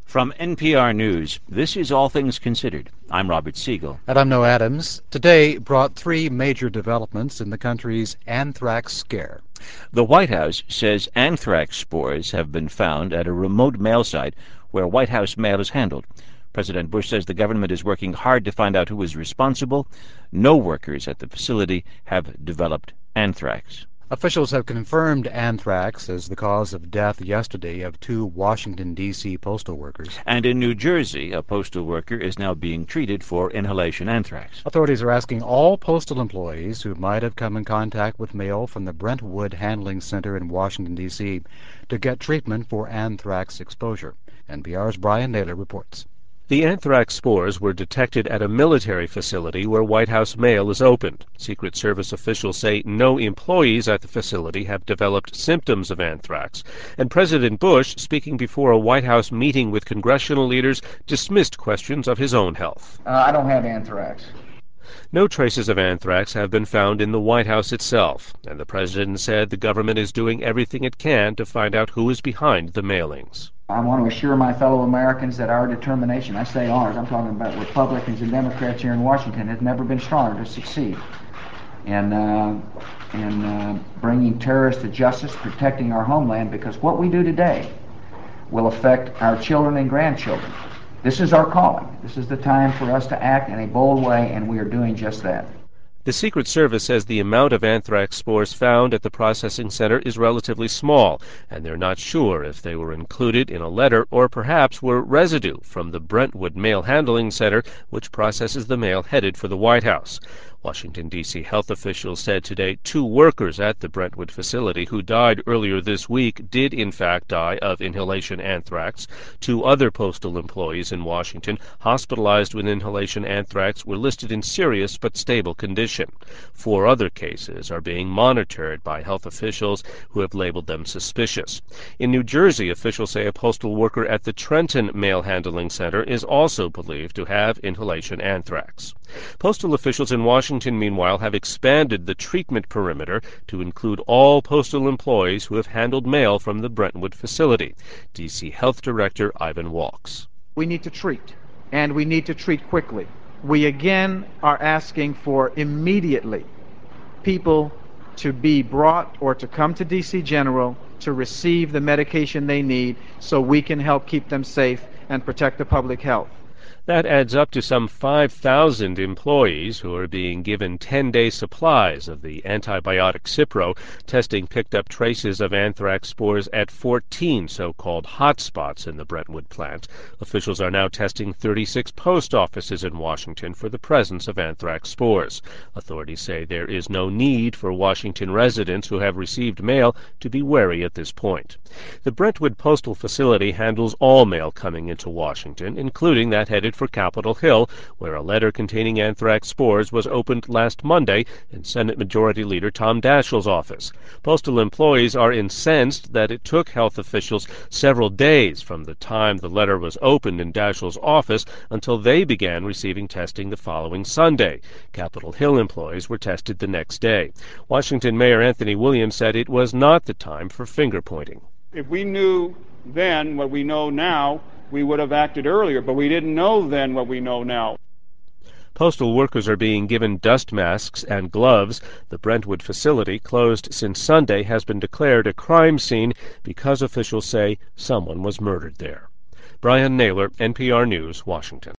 From NPR News, this is All Things Considered. I'm Robert Siegel. And I'm Noah Adams. Today brought three major developments in the country's anthrax scare. The White House says anthrax spores have been found at a remote mail site where White House mail is handled. President Bush says the government is working hard to find out who is responsible. No workers at the facility have developed anthrax. Officials have confirmed anthrax as the cause of death yesterday of two Washington, D.C. postal workers. And in New Jersey, a postal worker is now being treated for inhalation anthrax. Authorities are asking all postal employees who might have come in contact with mail from the Brentwood Handling Center in Washington, D.C. to get treatment for anthrax exposure. NPR's Brian Naylor reports. The anthrax spores were detected at a military facility where White House mail is opened. Secret Service officials say no employees at the facility have developed symptoms of anthrax. And President Bush, speaking before a White House meeting with congressional leaders, dismissed questions of his own health. I don't have anthrax. No traces of anthrax have been found in the White House itself, and the president said the government is doing everything it can to find out who is behind the mailings. I want to assure my fellow Americans that our determination, I say ours, I'm talking about Republicans and Democrats here in Washington, has never been stronger to succeed in bringing terrorists to justice, protecting our homeland, because what we do today will affect our children and grandchildren. This is our calling. This is the time for us to act in a bold way, and we are doing just that. The Secret Service says the amount of anthrax spores found at the processing center is relatively small, and they're not sure if they were included in a letter or perhaps were residue from the Brentwood Mail Handling Center, which processes the mail headed for the White House. Washington, D.C. health officials said today two workers at the Brentwood facility who died earlier this week did in fact die of inhalation anthrax. Two other postal employees in Washington hospitalized with inhalation anthrax were listed in serious but stable condition. 4 other cases are being monitored by health officials who have labeled them suspicious. In New Jersey, officials say a postal worker at the Trenton Mail Handling Center is also believed to have inhalation anthrax. Postal officials in Washington, meanwhile, have expanded the treatment perimeter to include all postal employees who have handled mail from the Brentwood facility. D.C. Health Director Ivan Walks. We need to treat, and we need to treat quickly. We again are asking for immediately people to be brought or to come to D.C. General to receive the medication they need so we can help keep them safe and protect the public health. That adds up to some 5,000 employees who are being given 10-day supplies of the antibiotic Cipro. Testing picked up traces of anthrax spores at 14 so-called hotspots in the Brentwood plant. Officials are now testing 36 post offices in Washington for the presence of anthrax spores. Authorities say there is no need for Washington residents who have received mail to be wary at this point. The Brentwood Postal Facility handles all mail coming into Washington, including that headed for Capitol Hill, where a letter containing anthrax spores was opened last Monday in Senate Majority Leader Tom Daschle's office. Postal employees are incensed that it took health officials several days from the time the letter was opened in Daschle's office until they began receiving testing the following Sunday. Capitol Hill employees were tested the next day. Washington Mayor Anthony Williams said it was not the time for finger-pointing. If we knew then what we know now, we would have acted earlier, but we didn't know then what we know now. Postal workers are being given dust masks and gloves. The Brentwood facility, closed since Sunday, has been declared a crime scene because officials say someone was murdered there. Brian Naylor, NPR News, Washington.